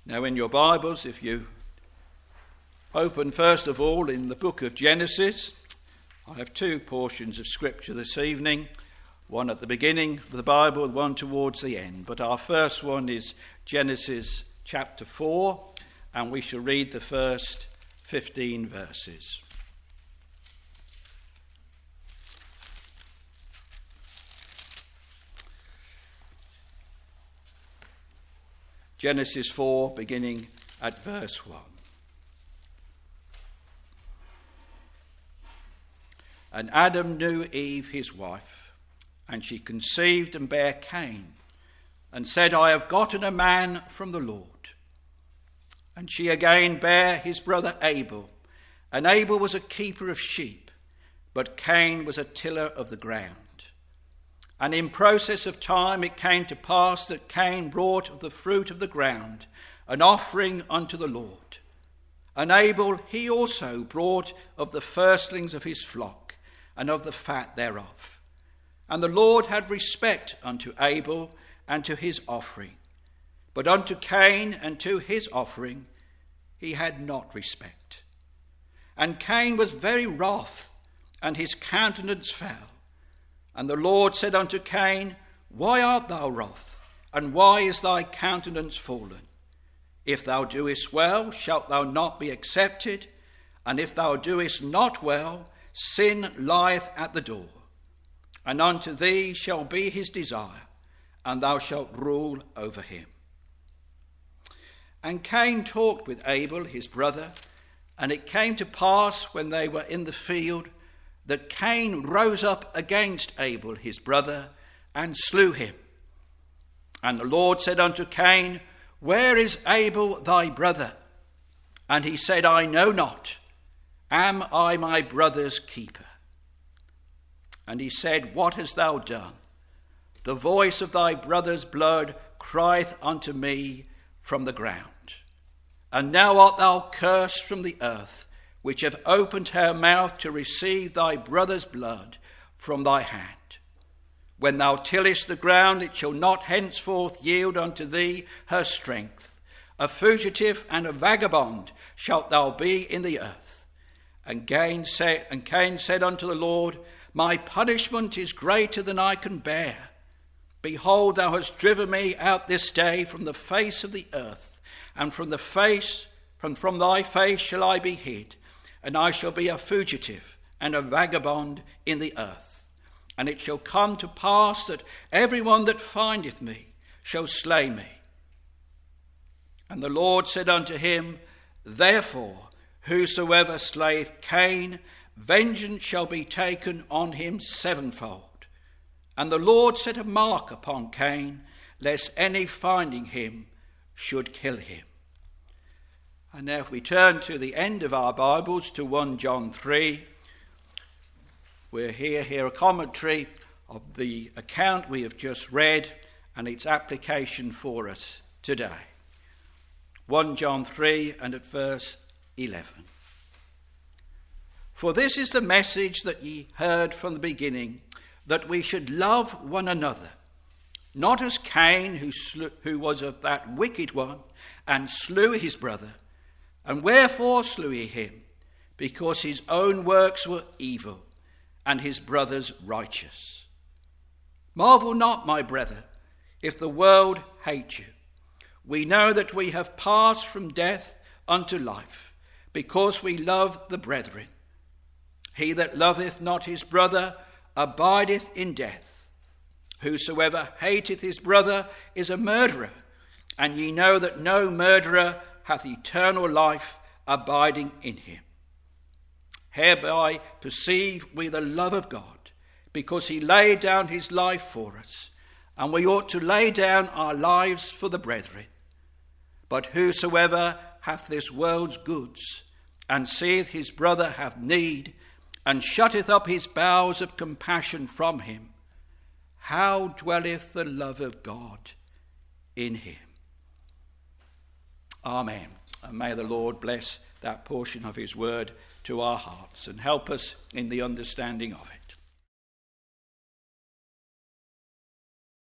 Now in your Bibles, if you open first of all in the book of Genesis, I have two portions of scripture this evening, one at the beginning of the Bible, one towards the end. But our first one is Genesis chapter 4, and we shall read the first 15 verses. Genesis 4, beginning at verse 1. And Adam knew Eve his wife, and she conceived and bare Cain, and said, I have gotten a man from the Lord. And she again bare his brother Abel, and Abel was a keeper of sheep, but Cain was a tiller of the ground. And in process of time it came to pass that Cain brought of the fruit of the ground an offering unto the Lord. And Abel he also brought of the firstlings of his flock, and of the fat thereof. And the Lord had respect unto Abel and to his offering, but unto Cain and to his offering he had not respect. And Cain was very wroth, and his countenance fell. And the Lord said unto Cain, Why art thou wroth, and why is thy countenance fallen? If thou doest well, shalt thou not be accepted? And if thou doest not well, sin lieth at the door. And unto thee shall be his desire, and thou shalt rule over him. And Cain talked with Abel his brother, and it came to pass when they were in the field, that Cain rose up against Abel his brother, and slew him. And the Lord said unto Cain, Where is Abel thy brother? And he said, I know not. Am I my brother's keeper? And he said, What hast thou done? The voice of thy brother's blood crieth unto me from the ground. And now art thou cursed from the earth, which hath opened her mouth to receive thy brother's blood from thy hand. When thou tillest the ground, it shall not henceforth yield unto thee her strength. A fugitive and a vagabond shalt thou be in the earth. And Cain said unto the Lord, My punishment is greater than I can bear. Behold, thou hast driven me out this day from the face of the earth, and from thy face shall I be hid. And I shall be a fugitive and a vagabond in the earth. And it shall come to pass that every one that findeth me shall slay me. And the Lord said unto him, Therefore, whosoever slayeth Cain, vengeance shall be taken on him sevenfold. And the Lord set a mark upon Cain, lest any finding him should kill him. And now if we turn to the end of our Bibles, to 1 John 3, we'll hear a commentary of the account we have just read and its application for us today. 1 John 3 and at verse 11. For this is the message that ye heard from the beginning, that we should love one another, not as Cain, who was of that wicked one, and slew his brother. And wherefore slew he him? Because his own works were evil, and his brother's righteous. Marvel not, my brethren, if the world hate you. We know that we have passed from death unto life, because we love the brethren. He that loveth not his brother abideth in death. Whosoever hateth his brother is a murderer, and ye know that no murderer hath eternal life abiding in him. Hereby perceive we the love of God, because he laid down his life for us, and we ought to lay down our lives for the brethren. But whosoever hath this world's goods, and seeth his brother have need, and shutteth up his bowels of compassion from him, how dwelleth the love of God in him? Amen. And may the Lord bless that portion of his word to our hearts and help us in the understanding of it.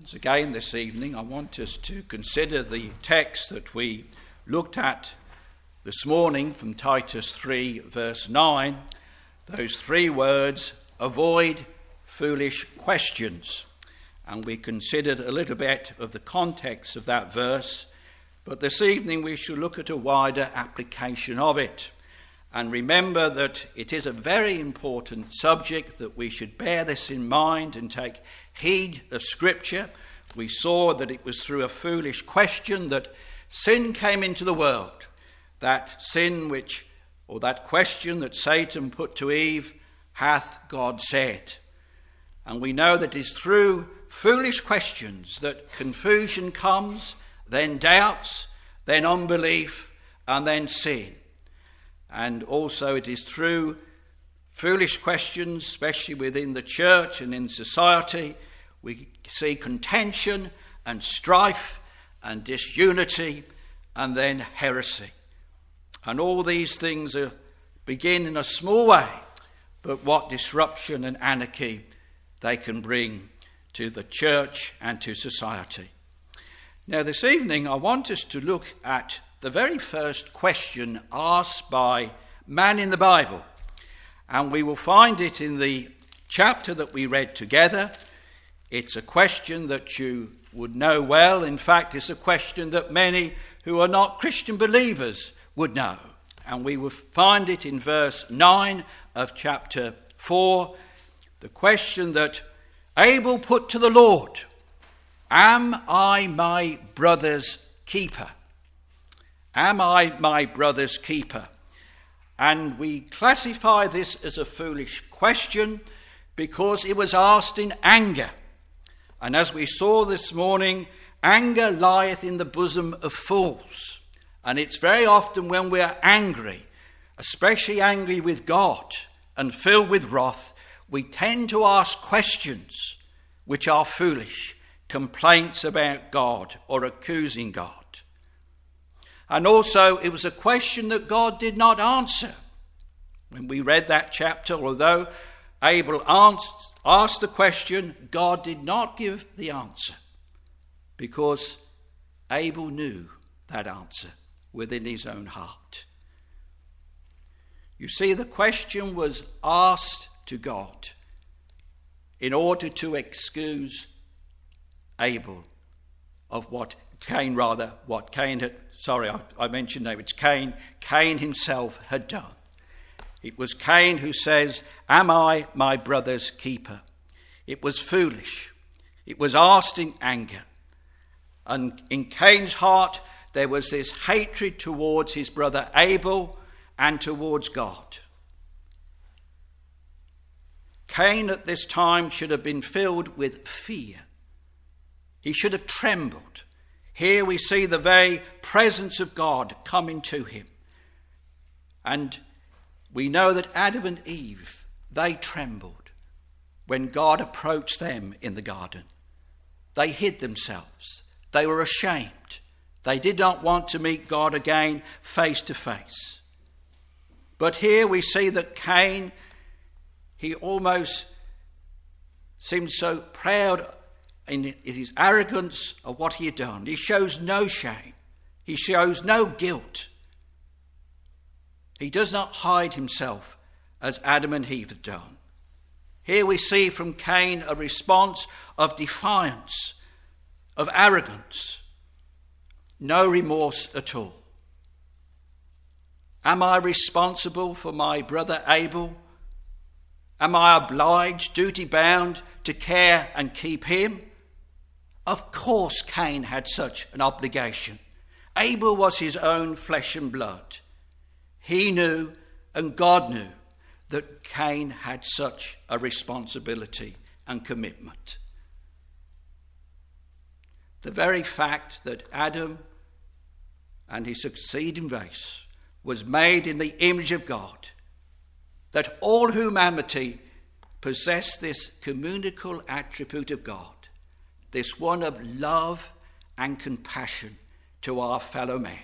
Once again this evening, I want us to consider the text that we looked at this morning from Titus 3 verse 9, those three words, avoid foolish questions. And we considered a little bit of the context of that verse, but this evening we shall look at a wider application of it. And remember that it is a very important subject, that we should bear this in mind and take heed of Scripture. We saw that it was through a foolish question that sin came into the world. That sin that question that Satan put to Eve, hath God said? And we know that it is through foolish questions that confusion comes, then doubts, then unbelief, and then sin. And also it is through foolish questions, especially within the church and in society, we see contention and strife and disunity and then heresy. And all these things begin in a small way, but what disruption and anarchy they can bring to the church and to society. Now this evening I want us to look at the very first question asked by man in the Bible. And we will find it in the chapter that we read together. It's a question that you would know well. In fact, it's a question that many who are not Christian believers would know. And we will find it in verse 9 of chapter 4. The question that Abel put to the Lord, am I my brother's keeper? Am I my brother's keeper? And we classify this as a foolish question because it was asked in anger. And as we saw this morning, anger lieth in the bosom of fools. And it's very often when we are angry, especially angry with God and filled with wrath, we tend to ask questions which are foolish, complaints about God or accusing God. And also, it was a question that God did not answer. When we read that chapter, although Abel asked the question, God did not give the answer, because Abel knew that answer within his own heart. You see, the question was asked to God in order to excuse Abel of what Cain himself had done. It was Cain who says, am I my brother's keeper? It was foolish. It was asked in anger. And in Cain's heart, there was this hatred towards his brother Abel and towards God. Cain at this time should have been filled with fear. He should have trembled. Here we see the very presence of God coming to him. And we know that Adam and Eve, they trembled when God approached them in the garden. They hid themselves. They were ashamed. They did not want to meet God again face to face. But here we see that Cain, he almost seemed so proud in his arrogance of what he had done. He shows no shame. He shows no guilt. He does not hide himself as Adam and Eve had done. Here we see from Cain a response of defiance, of arrogance, no remorse at all. Am I responsible for my brother Abel? Am I obliged, duty-bound, to care and keep him? Of course Cain had such an obligation. Abel was his own flesh and blood. He knew, and God knew, that Cain had such a responsibility and commitment. The very fact that Adam and his succeeding race was made in the image of God, that all humanity possessed this communicable attribute of God, this one of love and compassion to our fellow man.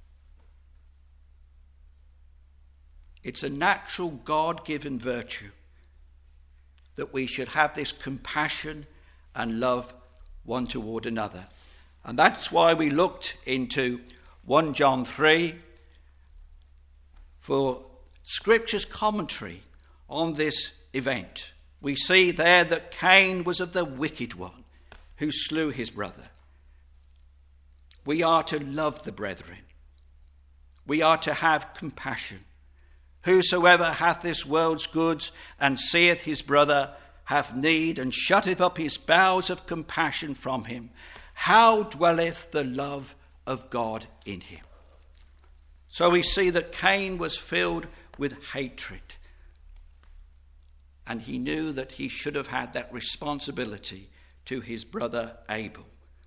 It's a natural God-given virtue that we should have this compassion and love one toward another. And that's why we looked into 1 John 3 for Scripture's commentary on this event. We see there that Cain was of the wicked one who slew his brother. We are to love the brethren. We are to have compassion. Whosoever hath this world's goods and seeth his brother have need and shutteth up his bowels of compassion from him, how dwelleth the love of God in him? So we see that Cain was filled with hatred, and he knew that he should have had that responsibility to his brother Abel.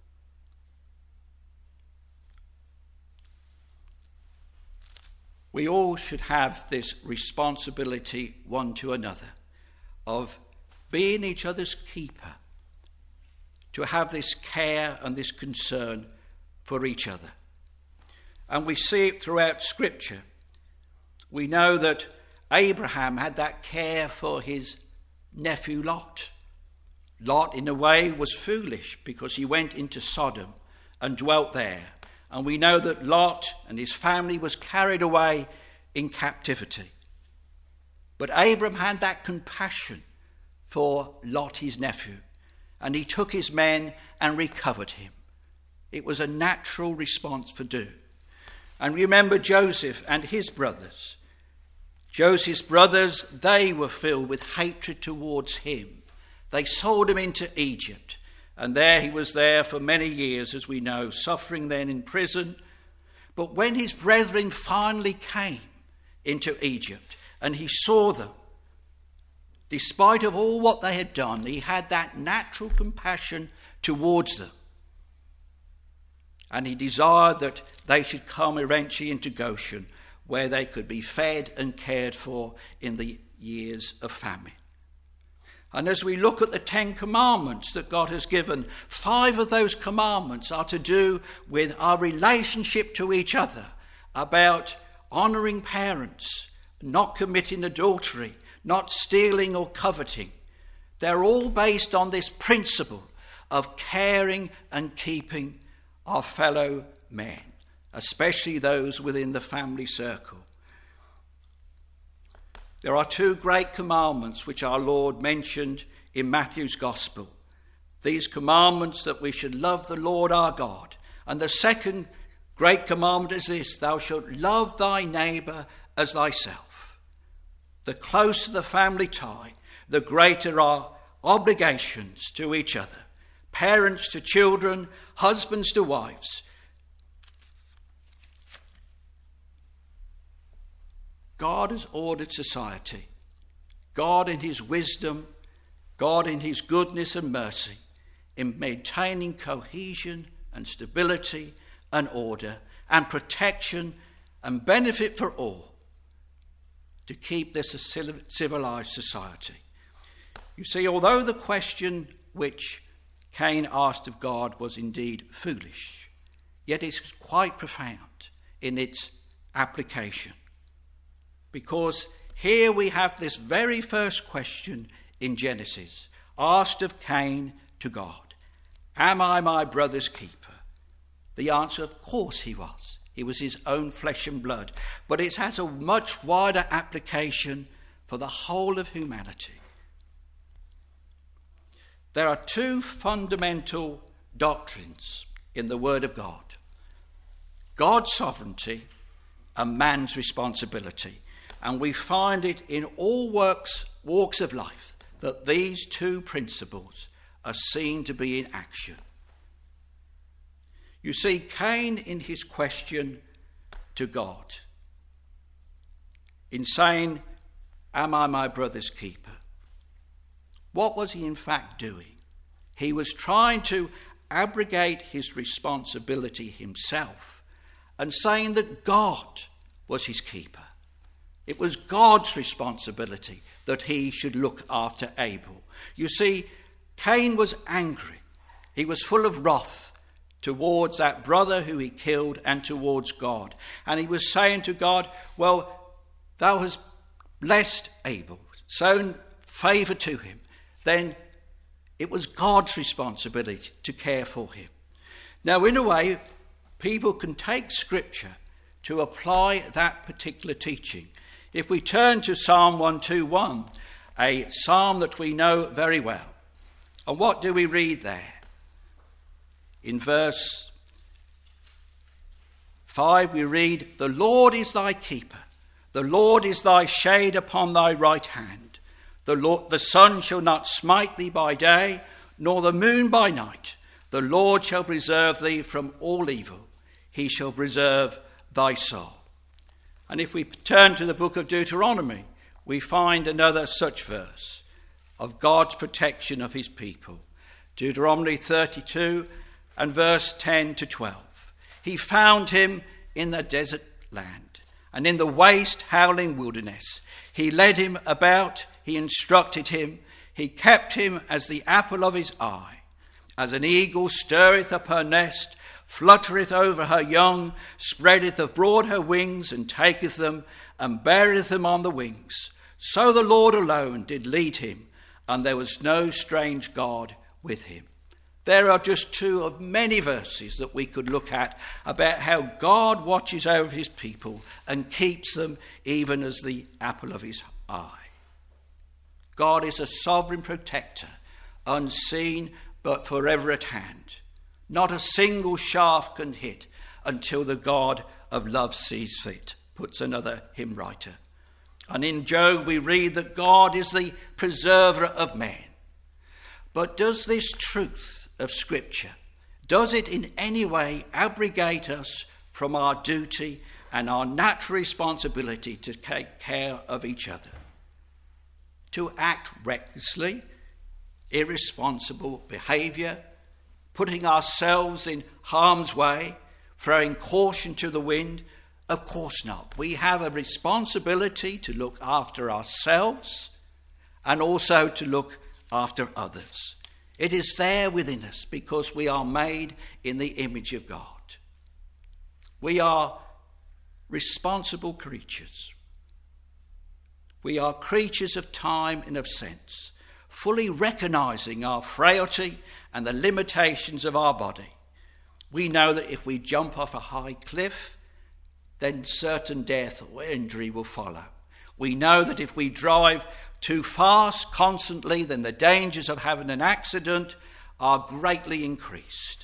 We all should have this responsibility one to another of being each other's keeper, to have this care and this concern for each other. And we see it throughout Scripture. We know that Abraham had that care for his nephew Lot. Lot, in a way, was foolish because he went into Sodom and dwelt there. And we know that Lot and his family was carried away in captivity. But Abram had that compassion for Lot, his nephew, and he took his men and recovered him. It was a natural response for do. And remember Joseph and his brothers. Joseph's brothers, they were filled with hatred towards him. They sold him into Egypt. And there he was there for many years, as we know, suffering then in prison. But when his brethren finally came into Egypt and he saw them, despite of all what they had done, he had that natural compassion towards them. And he desired that they should come eventually into Goshen, where they could be fed and cared for in the years of famine. And as we look at the 10 commandments that God has given, 5 of those commandments are to do with our relationship to each other, about honouring parents, not committing adultery, not stealing or coveting. They're all based on this principle of caring and keeping our fellow men, especially those within the family circle. There are 2 great commandments which our Lord mentioned in Matthew's Gospel. These commandments that we should love the Lord our God. And the second great commandment is this: thou shalt love thy neighbour as thyself. The closer the family tie, the greater our obligations to each other. Parents to children, husbands to wives. God has ordered society. God in his wisdom, God in his goodness and mercy, in maintaining cohesion and stability and order and protection and benefit for all, to keep this a civilized society. You see, although the question which Cain asked of God was indeed foolish, yet it's quite profound in its application. Because here we have this very first question in Genesis, asked of Cain to God: am I my brother's keeper? The answer, of course, he was. He was his own flesh and blood. But it has a much wider application for the whole of humanity. There are 2 fundamental doctrines in the Word of God: God's sovereignty and man's responsibility. And we find it in all walks of life that these 2 principles are seen to be in action. You see, Cain, in his question to God, in saying, am I my brother's keeper? What was he in fact doing? He was trying to abrogate his responsibility himself and saying that God was his keeper. It was God's responsibility that he should look after Abel. You see, Cain was angry. He was full of wrath towards that brother who he killed and towards God. And he was saying to God, well, thou hast blessed Abel, shown favour to him. Then It was God's responsibility to care for him. Now, in a way, people can take Scripture to apply that particular teaching. If we turn to Psalm 121, a psalm that we know very well, and what do we read there? In verse 5 we read, "The Lord is thy keeper. The Lord is thy shade upon thy right hand. The sun shall not smite thee by day, nor the moon by night. The Lord shall preserve thee from all evil. He shall preserve thy soul." And if we turn to the book of Deuteronomy, we find another such verse of God's protection of his people. Deuteronomy 32 and verse 10 to 12. "He found him in the desert land and in the waste howling wilderness. He led him about, he instructed him, he kept him as the apple of his eye. As an eagle stirreth up her nest, fluttereth over her young, spreadeth abroad her wings, and taketh them, and beareth them on the wings. So the Lord alone did lead him, and there was no strange God with him." There are just two of many verses that we could look at about how God watches over his people and keeps them even as the apple of his eye. God is a sovereign protector, unseen but forever at hand. Not a single shaft can hit until the God of love sees fit, puts another hymn writer. And in Job we read that God is the preserver of men. But does this truth of Scripture, does it in any way abrogate us from our duty and our natural responsibility to take care of each other? To act recklessly, irresponsible behaviour, putting ourselves in harm's way, throwing caution to the wind? Of course not. We have a responsibility to look after ourselves and also to look after others. It is there within us because we are made in the image of God. We are responsible creatures. We are creatures of time and of sense, fully recognising our frailty and the limitations of our body. We know that if we jump off a high cliff, then certain death or injury will follow. We know that if we drive too fast constantly, then the dangers of having an accident are greatly increased.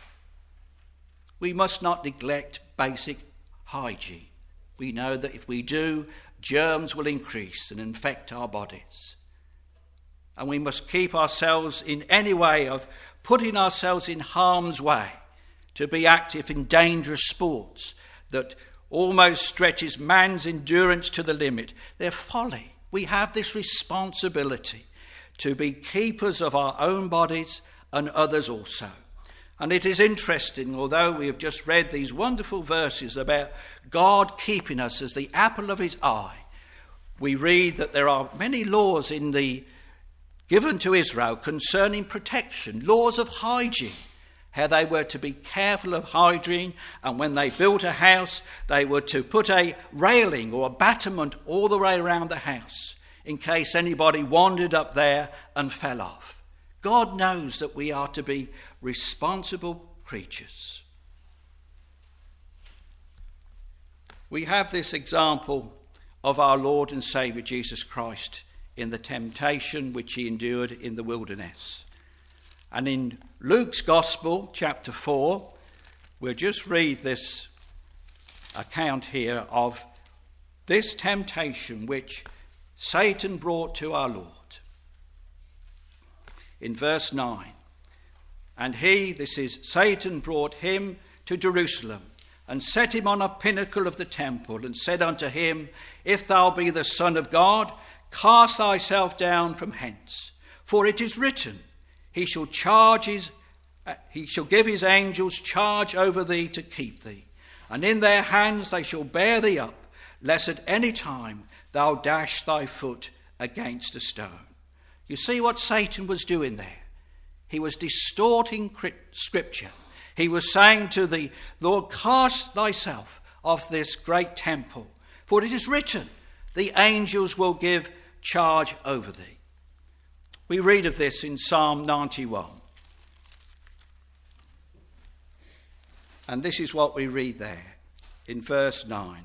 We must not neglect basic hygiene. We know that if we do, germs will increase and infect our bodies. And we must keep ourselves in any way of putting ourselves in harm's way to be active in dangerous sports that almost stretches man's endurance to the limit. They're folly. We have this responsibility to be keepers of our own bodies and others also. And it is interesting, although we have just read these wonderful verses about God keeping us as the apple of his eye, we read that there are many laws given to Israel concerning protection, laws of hygiene, how they were to be careful of hygiene, and when they built a house, they were to put a railing or a battlement all the way around the house in case anybody wandered up there and fell off. God knows that we are to be responsible creatures. We have this example of our Lord and Saviour Jesus Christ in the temptation which he endured in the wilderness. And in Luke's Gospel, chapter 4, we'll just read this account here of this temptation which Satan brought to our Lord. In verse 9, "And he," this is Satan, "brought him to Jerusalem, and set him on a pinnacle of the temple, and said unto him, If thou be the Son of God, cast thyself down from hence. For it is written, He shall give his angels charge over thee to keep thee, and in their hands they shall bear thee up, lest at any time thou dash thy foot against a stone." You see what Satan was doing there? He was distorting Scripture. He was saying to the Lord, "Cast thyself off this great temple, for it is written, the angels will give charge over thee." We read of this in Psalm 91. And this is what we read there in verse 9.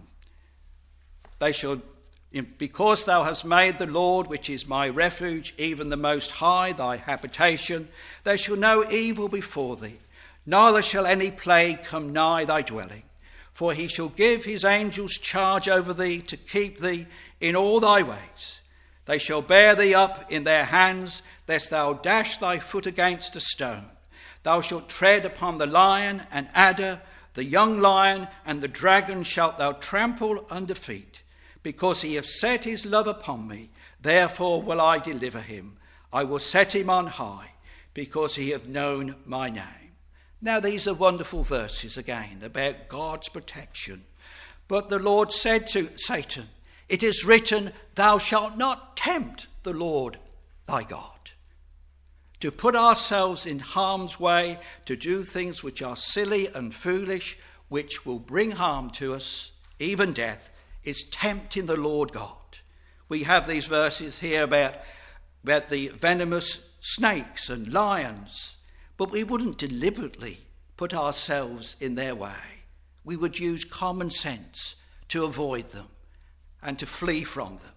Because thou hast made the Lord, which is my refuge, even the Most High, thy habitation, there shall no evil befall thee, neither shall any plague come nigh thy dwelling. For he shall give his angels charge over thee to keep thee in all thy ways. They shall bear thee up in their hands, lest thou dash thy foot against a stone. Thou shalt tread upon the lion and adder, the young lion and the dragon shalt thou trample under feet. Because he hath set his love upon me, therefore will I deliver him. I will set him on high, because he hath known my name. Now these are wonderful verses again about God's protection. But the Lord said to Satan, it is written, thou shalt not tempt the Lord thy God. To put ourselves in harm's way, to do things which are silly and foolish, which will bring harm to us, even death, is tempting the Lord God. We have these verses here about the venomous snakes and lions, but we wouldn't deliberately put ourselves in their way. We would use common sense to avoid them and to flee from them.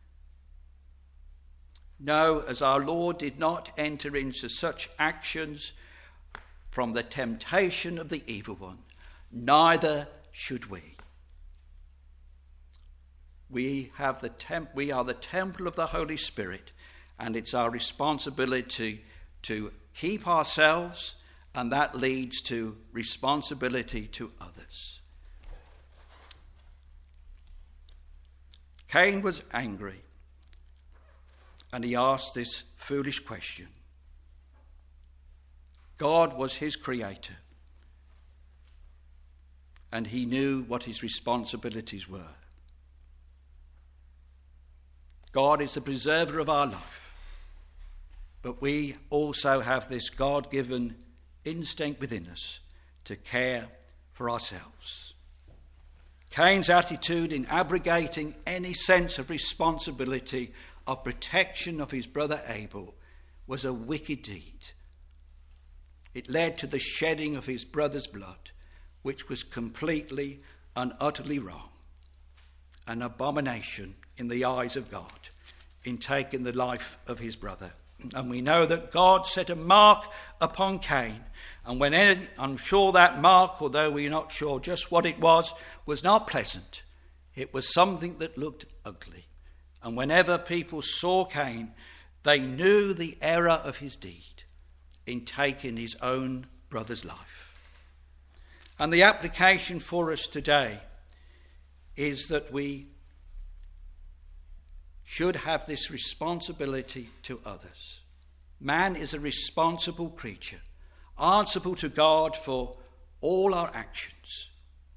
No, as our Lord did not enter into such actions from the temptation of the evil one, neither should we. We are the temple of the Holy Spirit, and it's our responsibility to keep ourselves, and that leads to responsibility to others. Cain was angry, and he asked this foolish question. God was his creator, and he knew what his responsibilities were. God is the preserver of our life, but we also have this God-given instinct within us to care for ourselves. Cain's attitude in abrogating any sense of responsibility of protection of his brother Abel was a wicked deed. It led to the shedding of his brother's blood, which was completely and utterly wrong, an abomination in the eyes of God in taking the life of his brother. And we know that God set a mark upon Cain, and I'm sure that mark, although we're not sure just what it was not pleasant. It was something that looked ugly. And whenever people saw Cain, they knew the error of his deed in taking his own brother's life. And the application for us today is that we should have this responsibility to others. Man is a responsible creature, answerable to God for all our actions.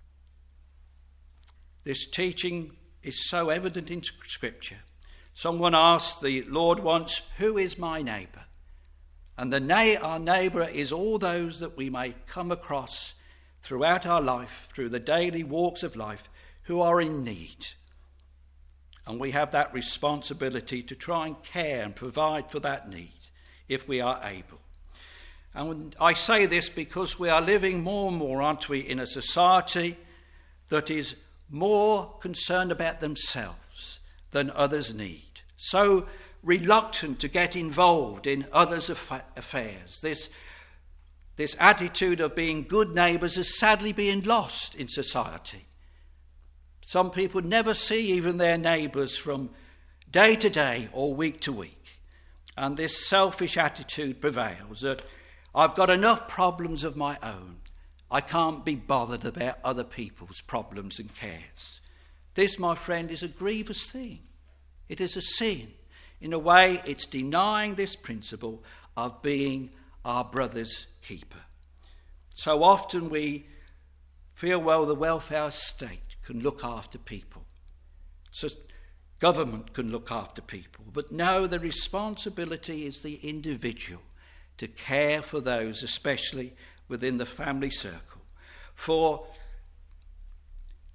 This teaching is so evident in Scripture. Someone asked the Lord once, who is my neighbour? And our neighbour is all those that we may come across throughout our life, through the daily walks of life, who are in need. And we have that responsibility to try and care and provide for that need if we are able. And I say this because we are living more and more, aren't we, in a society that is more concerned about themselves than others' need. So reluctant to get involved in others' affairs. This attitude of being good neighbours is sadly being lost in society. Some people never see even their neighbours from day to day or week to week. And this selfish attitude prevails that I've got enough problems of my own. I can't be bothered about other people's problems and cares. This, my friend, is a grievous thing. It is a sin. In a way, it's denying this principle of being our brother's keeper. So often we feel, well, the welfare state can look after people. So government can look after people. But no, the responsibility is the individual to care for those, especially within the family circle. For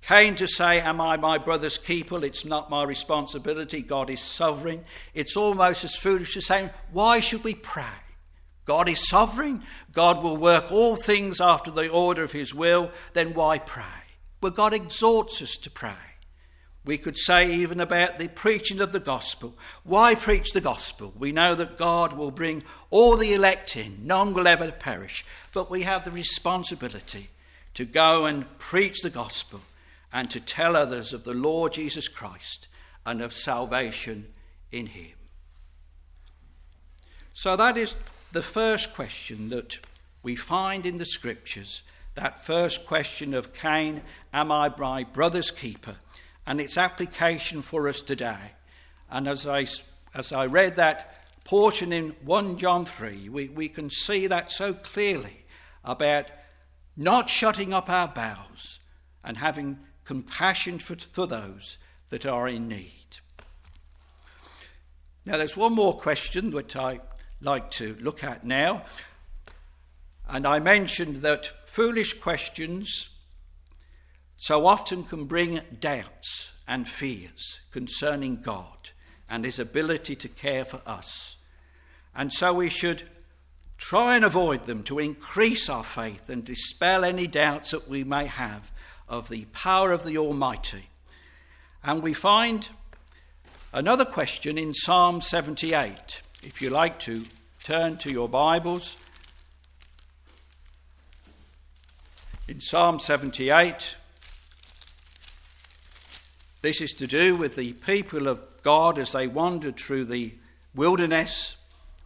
Cain to say, am I my brother's keeper? It's not my responsibility. God is sovereign. It's almost as foolish as saying, why should we pray? God is sovereign. God will work all things after the order of his will. Then why pray? Well, God exhorts us to pray. We could say even about the preaching of the gospel. Why preach the gospel? We know that God will bring all the elect in. None will ever perish. But we have the responsibility to go and preach the gospel and to tell others of the Lord Jesus Christ and of salvation in him. So that is the first question that we find in the scriptures, that first question of Cain, am I my brother's keeper? And its application for us today. And as I read that portion in 1 John 3, we can see that so clearly about not shutting up our bowels and having compassion for those that are in need. Now there's one more question that I like to look at now. And I mentioned that foolish questions so often can bring doubts and fears concerning God and his ability to care for us. And so we should try and avoid them to increase our faith and dispel any doubts that we may have of the power of the Almighty. And we find another question in Psalm 78. If you like to turn to your Bibles. In Psalm 78, this is to do with the people of God as they wandered through the wilderness.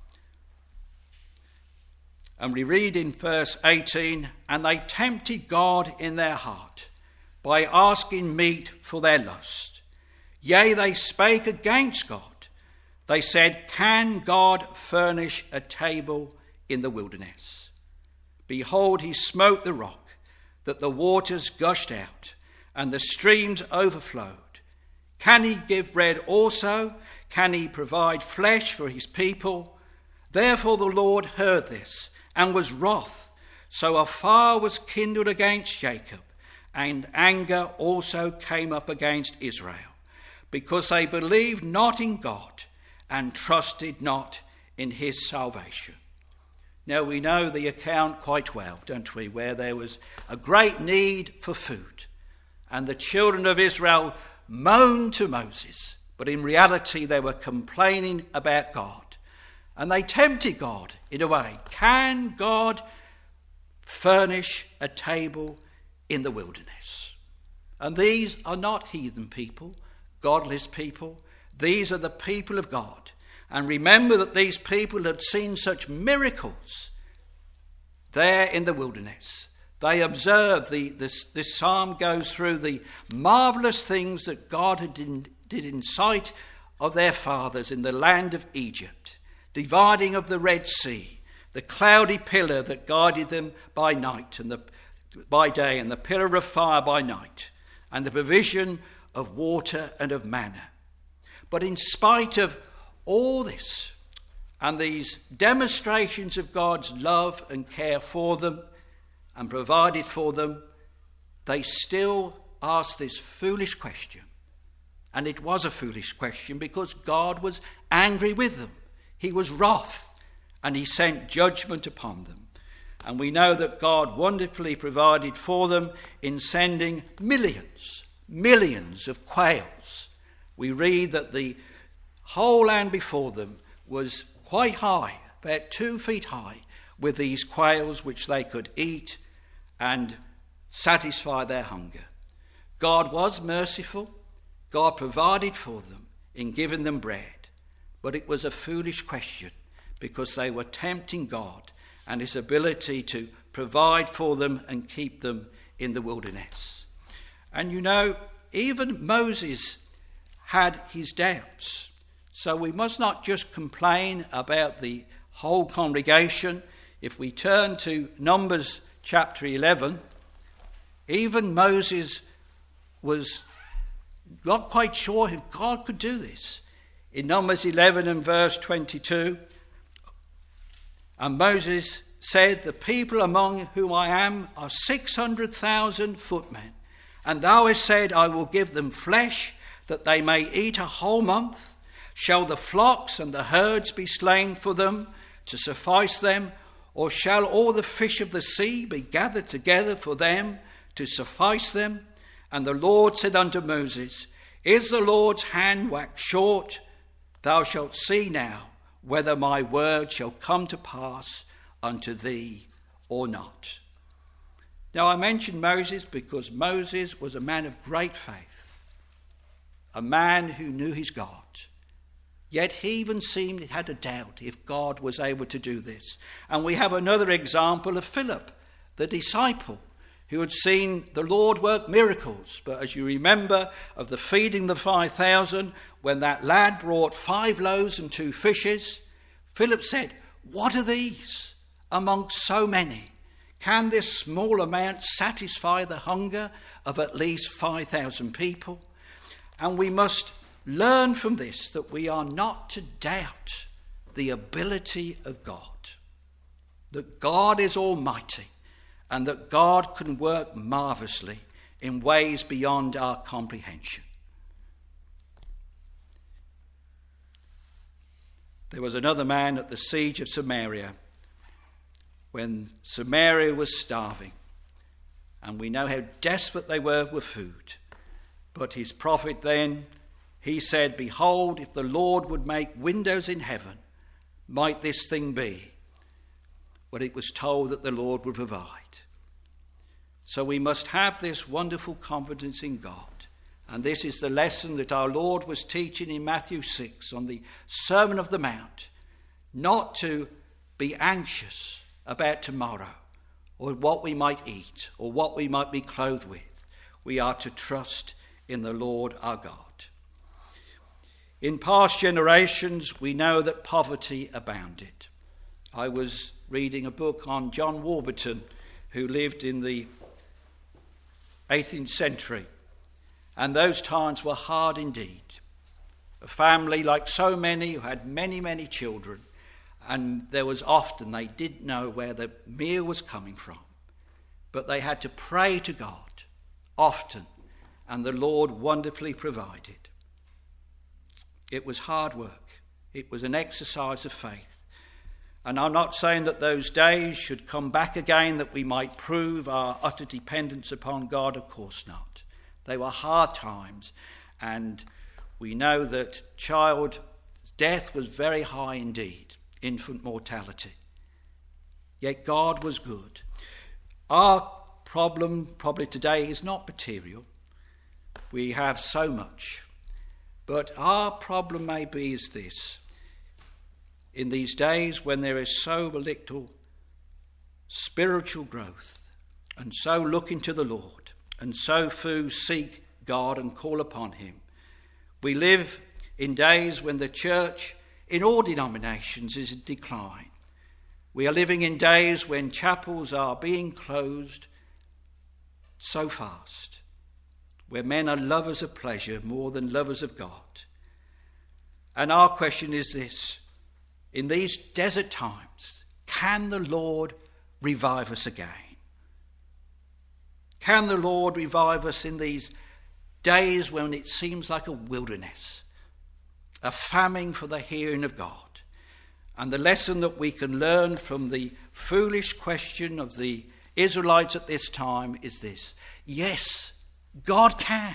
And we read in verse 18, and they tempted God in their heart by asking meat for their lust. Yea, they spake against God. They said, can God furnish a table in the wilderness? Behold, he smote the rock, that the waters gushed out, and the streams overflowed. Can he give bread also? Can he provide flesh for his people? Therefore the Lord heard this, and was wroth. So a fire was kindled against Jacob, and anger also came up against Israel, because they believed not in God, and trusted not in his salvation. Now we know the account quite well, don't we, where there was a great need for food, and the children of Israel moaned to Moses, but in reality they were complaining about God. And they tempted God in a way. Can God furnish a table in the wilderness? And these are not heathen people, godless people. These are the people of God. And remember that these people had seen such miracles there in the wilderness. They observed, this psalm goes through the marvellous things that God did in sight of their fathers in the land of Egypt, dividing of the Red Sea, the cloudy pillar that guided them by night and by day, and the pillar of fire by night, and the provision of water and of manna. But in spite of all this, and these demonstrations of God's love and care for them, and provided for them, they still asked this foolish question. And it was a foolish question because God was angry with them. He was wroth, and he sent judgment upon them. And we know that God wonderfully provided for them in sending millions of quails. We read that the whole land before them was quite high, about 2 feet high, with these quails which they could eat and satisfy their hunger. God was merciful. God provided for them in giving them bread. But it was a foolish question because they were tempting God and his ability to provide for them and keep them in the wilderness. And you know, even Moses had his doubts. So we must not just complain about the whole congregation. If we turn to Numbers chapter 11, even Moses was not quite sure if God could do this. In Numbers 11 and verse 22, and Moses said, the people among whom I am are 600,000 footmen, And thou hast said, I will give them flesh, that they may eat a whole month. Shall the flocks and the herds be slain for them, to suffice them? Or shall all the fish of the sea be gathered together for them, to suffice them? And the Lord said unto Moses, Is the Lord's hand waxed short? Thou shalt see now whether my word shall come to pass unto thee or not. Now I mention Moses because Moses was a man of great faith, a man who knew his God. Yet he even seemed he had a doubt if God was able to do this. And we have another example of Philip, the disciple, who had seen the Lord work miracles. But as you remember of the feeding the 5,000, when that lad brought 5 loaves and 2 fishes, Philip said, What are these amongst so many? Can this small amount satisfy the hunger of at least 5,000 people? And we must learn from this that we are not to doubt the ability of God, that God is almighty and that God can work marvellously in ways beyond our comprehension. There was another man at the siege of Samaria when Samaria was starving, and we know how desperate they were with food. But his prophet then, he said, Behold, if the Lord would make windows in heaven, might this thing be? But it was told that the Lord would provide. So we must have this wonderful confidence in God. And this is the lesson that our Lord was teaching in Matthew 6 on the Sermon of the Mount. Not to be anxious about tomorrow or what we might eat or what we might be clothed with. We are to trust in the Lord our God. In past generations, we know that poverty abounded. I was reading a book on John Warburton, who lived in the 18th century, and those times were hard indeed. A family like so many who had many, many children, and there was often they didn't know where the meal was coming from, but they had to pray to God often, and the Lord wonderfully provided. It was hard work. It was an exercise of faith. And I'm not saying that those days should come back again, that we might prove our utter dependence upon God. Of course not. They were hard times, and we know that child death was very high indeed, infant mortality. Yet God was good. Our problem probably today is not material. We have so much. But our problem may be is this. In these days when there is so little spiritual growth, and so looking to the Lord, and so few seek God and call upon him, we live in days when the church in all denominations is in decline. We are living in days when chapels are being closed so fast, where men are lovers of pleasure more than lovers of God. And our question is this: in these desert times, can the Lord revive us again? Can the Lord revive us in these days when it seems like a wilderness, a famine for the hearing of God? And the lesson that we can learn from the foolish question of the Israelites at this time is this: yes, God can.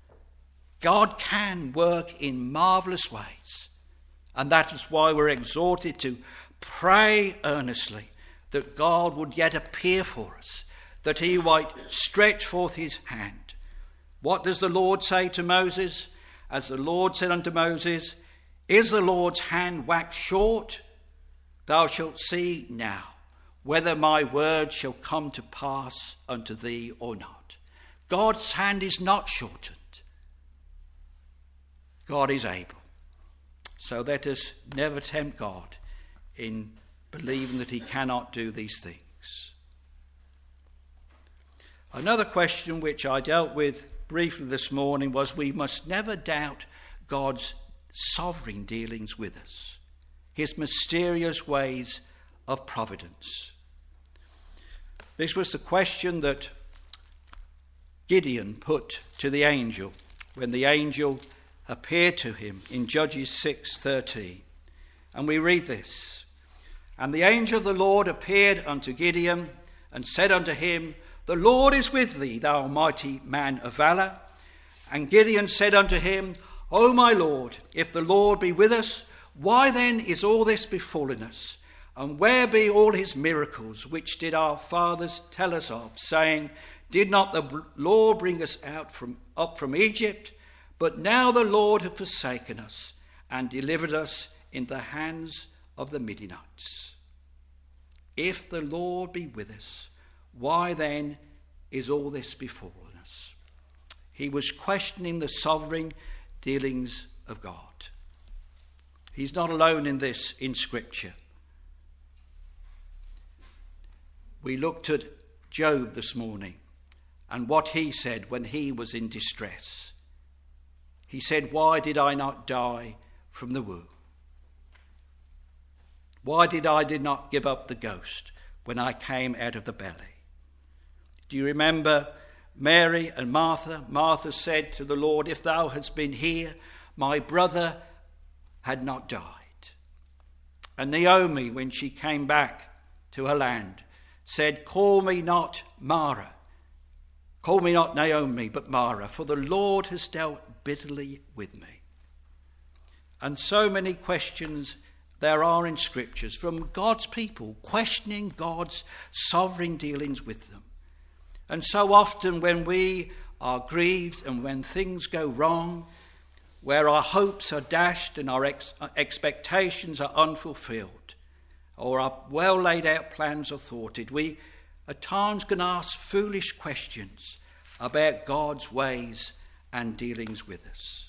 God can work in marvellous ways. And that is why we're exhorted to pray earnestly that God would yet appear for us, that he might stretch forth his hand. What does the Lord say to Moses? As the Lord said unto Moses, Is the Lord's hand waxed short? Thou shalt see now whether my word shall come to pass unto thee or not. God's hand is not shortened. God is able. So let us never tempt God in believing that he cannot do these things. Another question which I dealt with briefly this morning was we must never doubt God's sovereign dealings with us, his mysterious ways of providence. This was the question that Gideon put to the angel when the angel appeared to him in Judges 6:13. And we read this: "And the angel of the Lord appeared unto Gideon and said unto him, The Lord is with thee, thou mighty man of valour. And Gideon said unto him, O my Lord, if the Lord be with us, why then is all this befallen us? And where be all his miracles, which did our fathers tell us of, saying, Did not the Lord bring us up from Egypt? But now the Lord hath forsaken us, and delivered us into the hands of the Midianites. If the Lord be with us, why then is all this befallen us?" He was questioning the sovereign dealings of God. He's not alone in this in Scripture. We looked at Job this morning and what he said when he was in distress. He said, "Why did I not die from the womb? Why did I not give up the ghost when I came out of the belly?" Do you remember Mary and Martha? Martha said to the Lord, "If thou hadst been here, my brother had not died." And Naomi, when she came back to her land, said, "Call me not Mara. Call me not Naomi, but Mara, for the Lord has dealt bitterly with me." And so many questions there are in Scriptures from God's people, questioning God's sovereign dealings with them. And so often when we are grieved and when things go wrong, where our hopes are dashed and our expectations are unfulfilled, or our well laid out plans are thwarted, we at times can ask foolish questions about God's ways and dealings with us.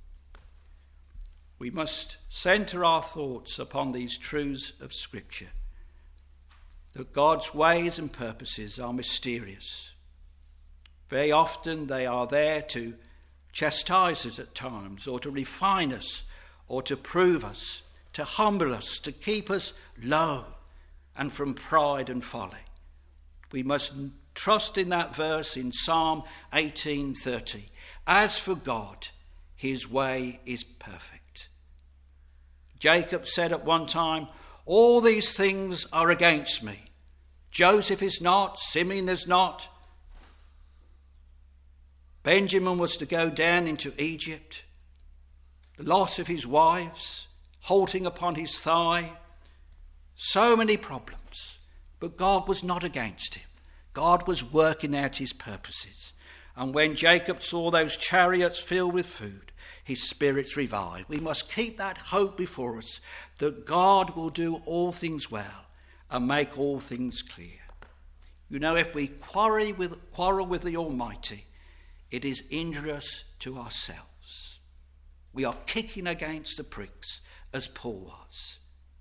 We must centre our thoughts upon these truths of Scripture, that God's ways and purposes are mysterious. Very often they are there to chastise us at times, or to refine us, or to prove us, to humble us, to keep us low and from pride and folly. We must trust in that verse in Psalm 18:30. "As for God, his way is perfect." Jacob said at one time, "All these things are against me. Joseph is not, Simeon is not. Benjamin was to go down into Egypt. The loss of his wives, halting upon his thigh. So many problems. But God was not against him. God was working out his purposes. And when Jacob saw those chariots filled with food, his spirits revived. We must keep that hope before us, that God will do all things well and make all things clear. You know, if we quarrel with the Almighty, it is injurious to ourselves. We are kicking against the pricks, as Paul was.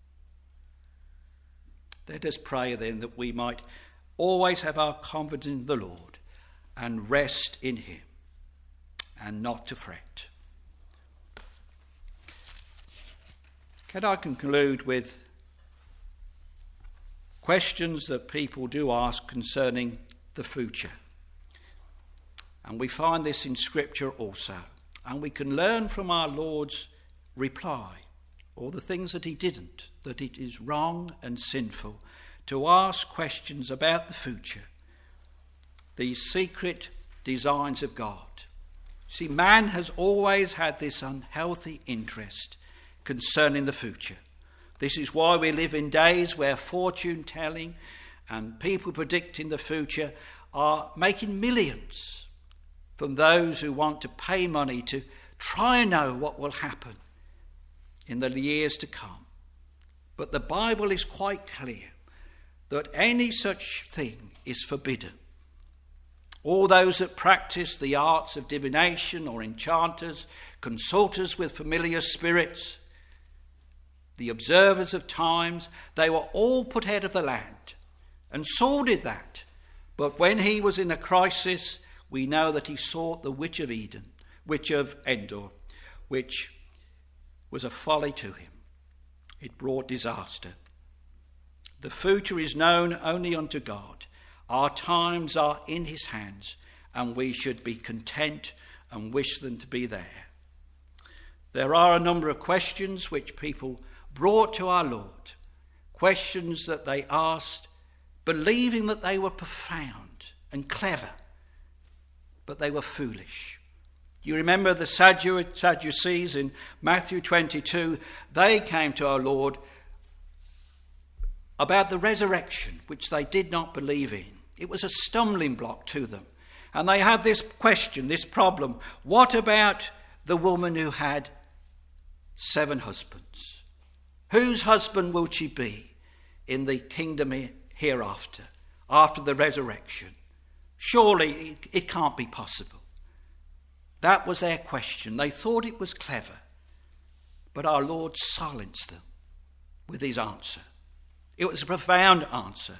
Let us pray then that we might always have our confidence in the Lord and rest in him, and not to fret. Can I conclude with questions that people do ask concerning the future? And we find this in Scripture also. And we can learn from our Lord's reply, or the things that he didn't, that it is wrong and sinful to ask questions about the future, these secret designs of God. See, man has always had this unhealthy interest concerning the future. This is why we live in days where fortune telling and people predicting the future are making millions from those who want to pay money to try and know what will happen in the years to come. But the Bible is quite clear that any such thing is forbidden. All those that practice the arts of divination or enchanters, consulters with familiar spirits, the observers of times, they were all put out of the land. And Saul did that. But when he was in a crisis, we know that he sought the witch of Endor, which was a folly to him. It brought disaster. The future is known only unto God. Our times are in his hands, and we should be content and wish them to be there. There are a number of questions which people brought to our Lord, questions that they asked, believing that they were profound and clever, but they were foolish. You remember the Sadducees in Matthew 22? They came to our Lord about the resurrection, which they did not believe in. It was a stumbling block to them. And they had this question, this problem: what about the woman who had 7 husbands? Whose husband will she be in the kingdom hereafter, after the resurrection? Surely it can't be possible. That was their question. They thought it was clever, but our Lord silenced them with his answer. It was a profound answer,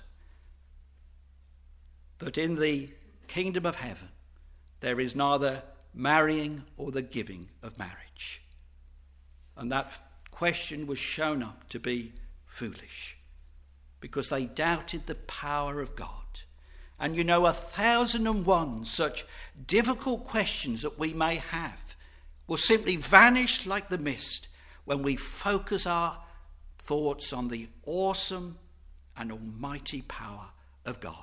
that in the kingdom of heaven there is neither marrying or the giving of marriage. And that question was shown up to be foolish, because they doubted the power of God. And 1,001 such difficult questions that we may have will simply vanish like the mist when we focus our thoughts on the awesome and almighty power of God.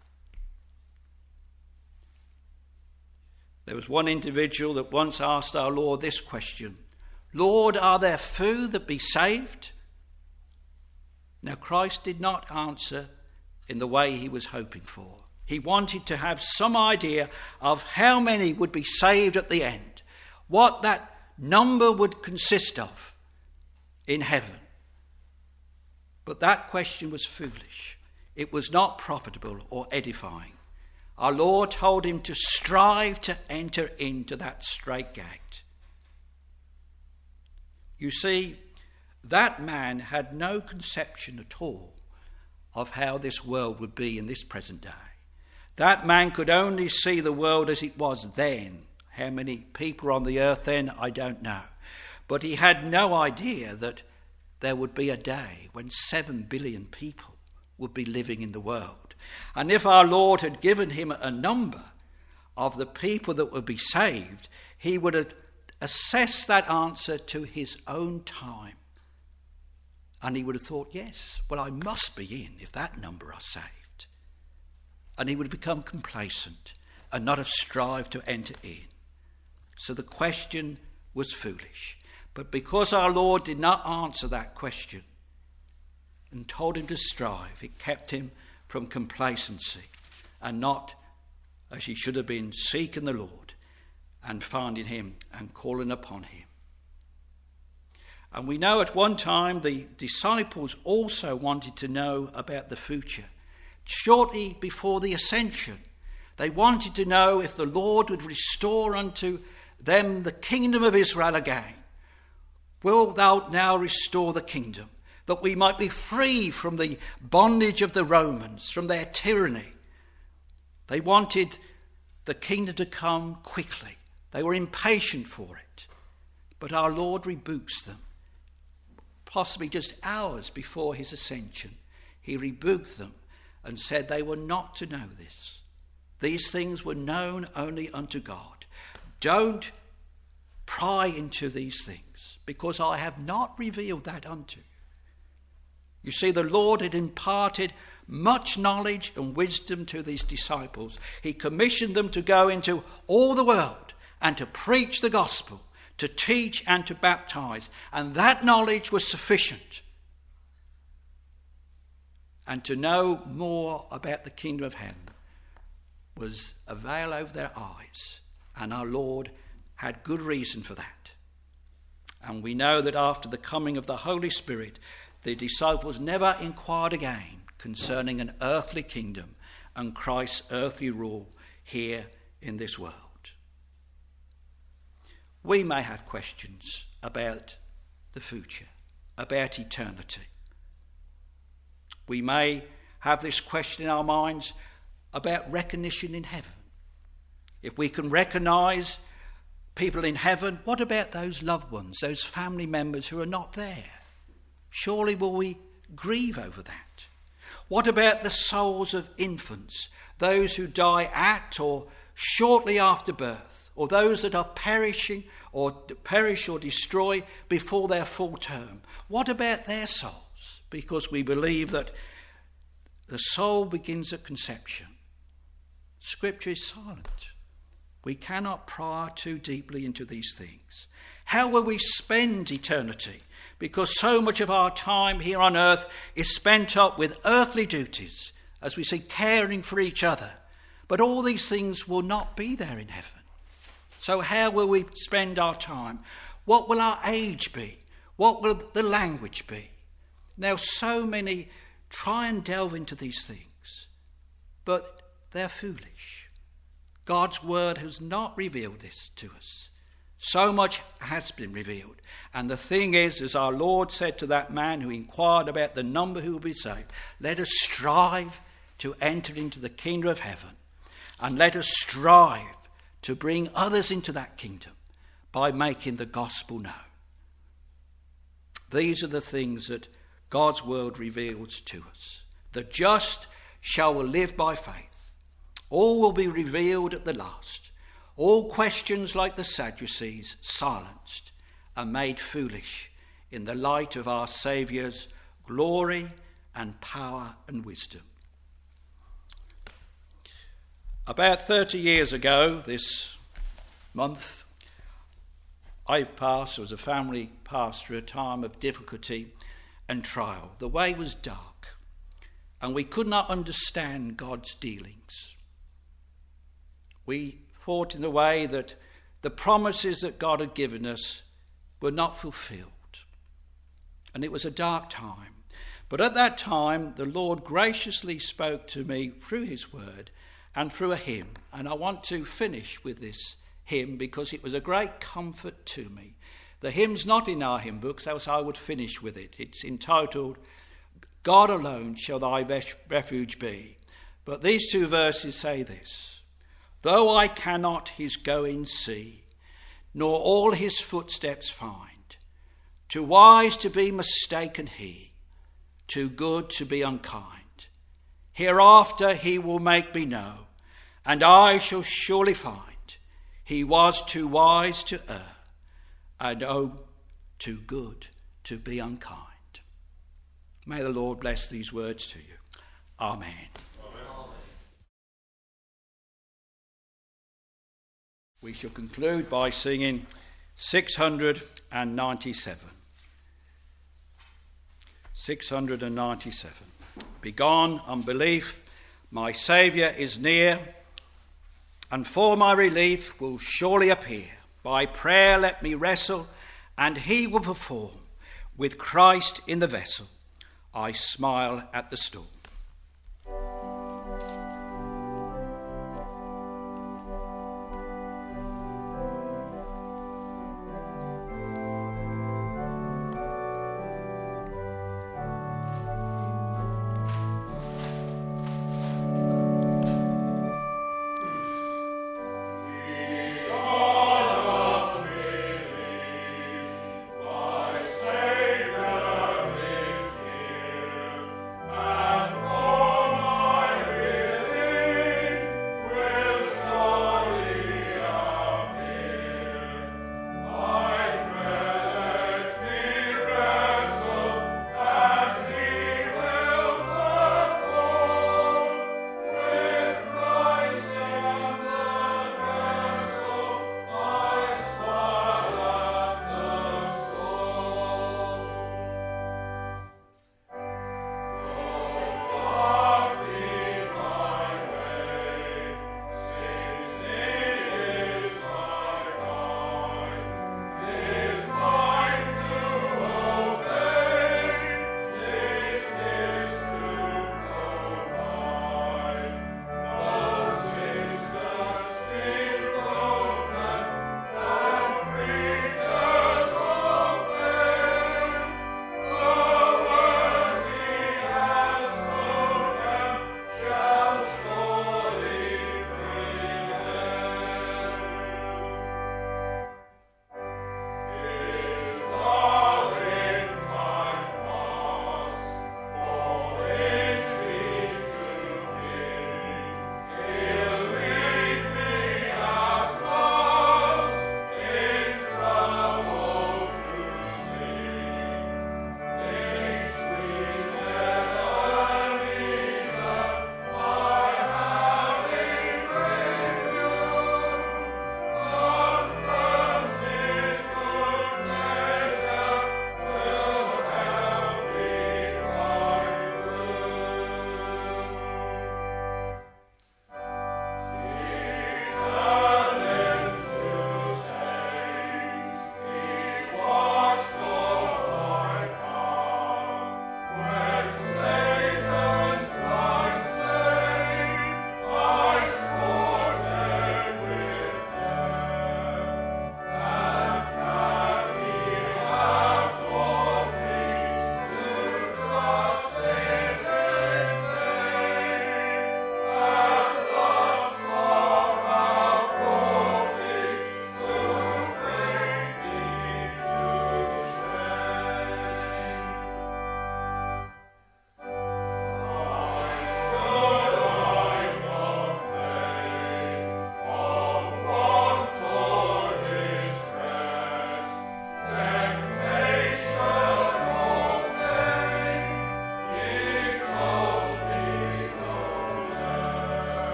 There was one individual that once asked our Lord this question: Lord, are there few that be saved? Now, Christ did not answer in the way he was hoping for. He wanted to have some idea of how many would be saved at the end, what that number would consist of in heaven. But that question was foolish. It was not profitable or edifying. Our Lord told him to strive to enter into that strait gate. You see, that man had no conception at all of how this world would be in this present day. That man could only see the world as it was then. How many people on the earth then, I don't know. But he had no idea that there would be a day when 7 billion people would be living in the world. And if our Lord had given him a number of the people that would be saved, he would have assessed that answer to his own time. And he would have thought, yes, well, I must be in if that number are saved. And he would have become complacent and not have strived to enter in. So the question was foolish. But because our Lord did not answer that question and told him to strive, it kept him from complacency and not, as he should have been, seeking the Lord and finding him and calling upon him. And we know at one time the disciples also wanted to know about the future. Shortly before the ascension, they wanted to know if the Lord would restore unto them the kingdom of Israel again. Wilt thou now restore the kingdom, that we might be free from the bondage of the Romans, from their tyranny? They wanted the kingdom to come quickly. They were impatient for it. But our Lord rebukes them. Possibly just hours before his ascension, he rebuked them and said they were not to know this. These things were known only unto God. Don't pry into these things, because I have not revealed that unto you. You see, the Lord had imparted much knowledge and wisdom to these disciples. He commissioned them to go into all the world and to preach the gospel, to teach and to baptize. And that knowledge was sufficient. And to know more about the kingdom of heaven was a veil over their eyes. And our Lord had good reason for that. And we know that after the coming of the Holy Spirit, the disciples never inquired again concerning an earthly kingdom and Christ's earthly rule here in this world. We may have questions about the future, about eternity. We may have this question in our minds about recognition in heaven. If we can recognize people in heaven, what about those loved ones, those family members who are not there? Surely will we grieve over that? What about the souls of infants, those who die at or shortly after birth, or those that are perishing or perish or destroy before their full term. What about their souls? Because we believe that the soul begins at conception. Scripture is silent. We cannot pry too deeply into these things. How will we spend eternity? Because so much of our time here on earth is spent up with earthly duties, as we say, caring for each other. But all these things will not be there in heaven. So how will we spend our time? What will our age be? What will the language be? Now, so many try and delve into these things, but they're foolish. God's word has not revealed this to us. So much has been revealed. And the thing is, as our Lord said to that man who inquired about the number who will be saved, let us strive to enter into the kingdom of heaven. And let us strive to bring others into that kingdom by making the gospel known. These are the things that God's word reveals to us. The just shall live by faith. All will be revealed at the last. All questions like the Sadducees silenced and made foolish in the light of our Saviour's glory and power and wisdom. About 30 years ago this month, I passed as a family pastor a time of difficulty and trial. The way was dark, and we could not understand God's dealings. We thought in a way that the promises that God had given us were not fulfilled. And it was a dark time. But at that time, the Lord graciously spoke to me through his word and through a hymn. And I want to finish with this hymn because it was a great comfort to me. The hymn's not in our hymn books, else I would finish with it. It's entitled, God Alone Shall Thy Refuge Be. But these two verses say this: though I cannot his goings see, nor all his footsteps find, too wise to be mistaken he, too good to be unkind, hereafter he will make me know, and I shall surely find he was too wise to err, and oh, too good to be unkind. May the Lord bless these words to you. Amen. We shall conclude by singing 697. 697. Begone unbelief, my Saviour is near, and for my relief will surely appear. By prayer let me wrestle, and he will perform. With Christ in the vessel, I smile at the storm. And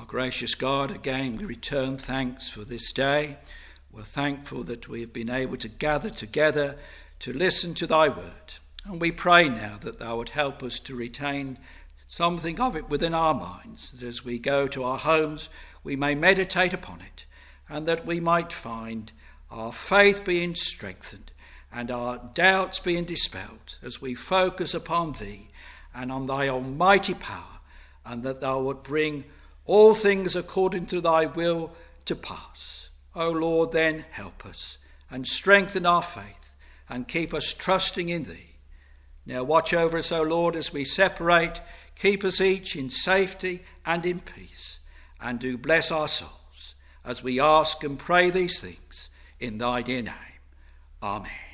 gracious God, again we return thanks for this day. We're thankful that we have been able to gather together to listen to thy word. And we pray now that thou would help us to retain something of it within our minds, that as we go to our homes we may meditate upon it, and that we might find our faith being strengthened and our doubts being dispelled as we focus upon thee and on thy almighty power, and that thou would bring all things according to thy will to pass. O Lord, then help us and strengthen our faith and keep us trusting in thee. Now watch over us, O Lord, as we separate. Keep us each in safety and in peace, and do bless our souls as we ask and pray these things in thy dear name. Amen.